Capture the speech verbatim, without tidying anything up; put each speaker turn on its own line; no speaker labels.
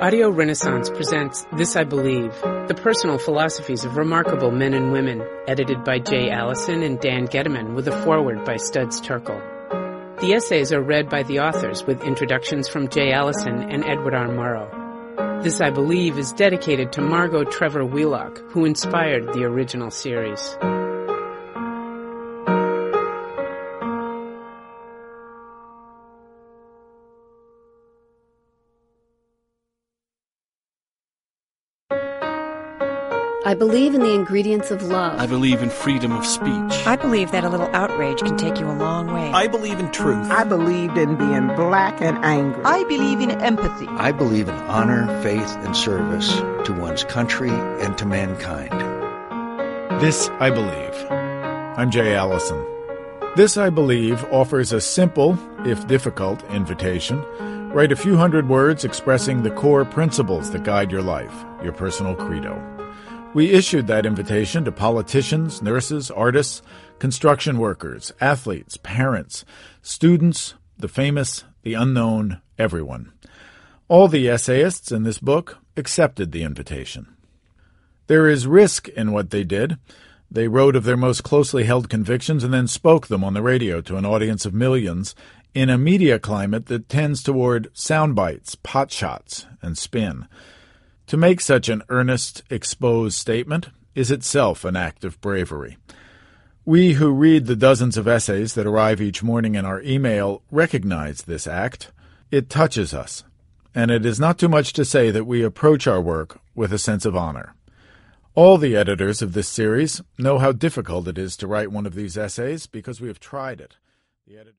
Audio Renaissance presents This I Believe, the personal philosophies of remarkable men and women, edited by Jay Allison and Dan Gediman with a foreword by Studs Terkel. The essays are read by the authors with introductions from Jay Allison and Edward R. Murrow. This I Believe is dedicated to Margot Trevor Wheelock, who inspired the original series.
I believe in the ingredients of love.
I believe in freedom of speech.
I believe that a little outrage can take you a long way.
I believe in truth.
I believed in being black and angry.
I believe in empathy.
I believe in honor, faith, and service to one's country and to mankind.
This I Believe. I'm Jay Allison. This I Believe offers a simple, if difficult, invitation. Write a few hundred words expressing the core principles that guide your life, your personal credo. We issued that invitation to politicians, nurses, artists, construction workers, athletes, parents, students, the famous, the unknown, everyone. All the essayists in this book accepted the invitation. There is risk in what they did. They wrote of their most closely held convictions and then spoke them on the radio to an audience of millions in a media climate that tends toward sound bites, pot shots, and spin. To make such an earnest, exposed statement is itself an act of bravery. We who read the dozens of essays that arrive each morning in our email recognize this act. It touches us, and it is not too much to say that we approach our work with a sense of honor. All the editors of this series know how difficult it is to write one of these essays because we have tried it. The edit-